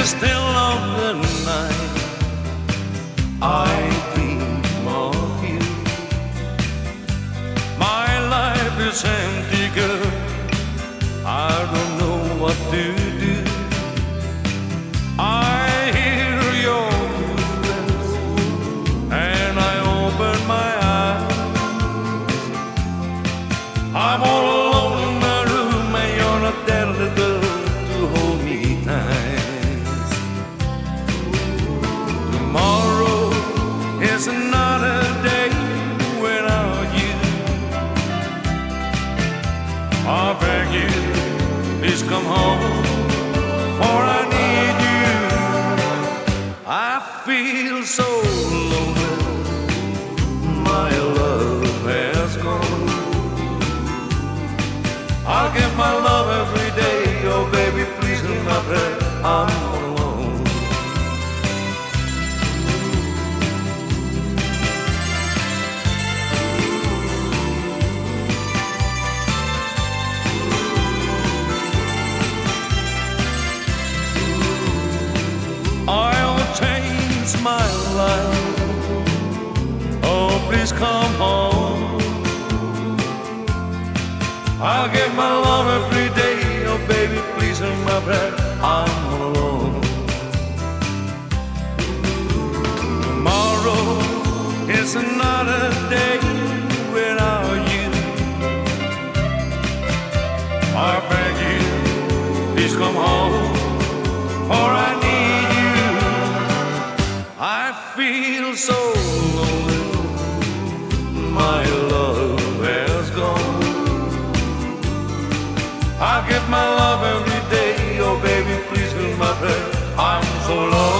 still of the night, I dream of you. My life is empty, girl. I don't know what to do. I hear your footsteps and I open my eyes. I'm all alone in my room and you're not there, little girl, to hold me tight. Tomorrow is another day without you. I beg you, please come home, for I need you. I feel so lonely, my love has gone. I'll give my love every day, oh baby, please do not pray, I'm alone. I'll change my life, oh please come home. I'll give my love every day, oh baby, please hear my prayer, I'm alone. Tomorrow is another day without you. I beg you, please come home, for I need you. I feel so lonely, my love has gone. I give my love every day, oh baby, please hear my prayer, I'm so lost.